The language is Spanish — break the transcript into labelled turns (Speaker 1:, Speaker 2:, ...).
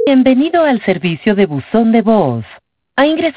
Speaker 1: Bienvenido al servicio de buzón de voz. Ha ingresado